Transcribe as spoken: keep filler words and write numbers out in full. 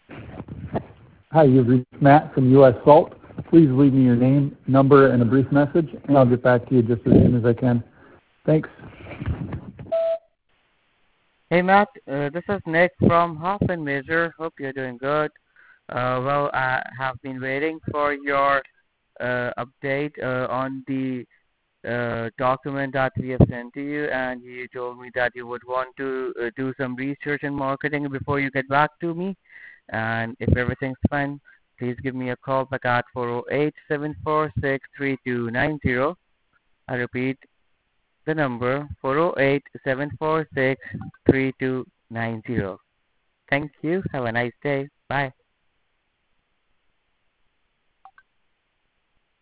Hi, you've reached Matt from U S. Salt. Please leave me your name, number, and a brief message, and I'll get back to you just as soon as I can. Thanks. Hey Matt, uh, this is Nick from Half and Measure. Hope you're doing good. Uh, well, I have been waiting for your uh, update uh, on the uh, document that we have sent to you, and you told me that you would want to uh, do some research and marketing before you get back to me. And if everything's fine, please give me a call back at four oh eight, seven four six, three two nine zero. I repeat the number four oh eight, seven four six, three two nine zero. Thank you. Have a nice day. Bye.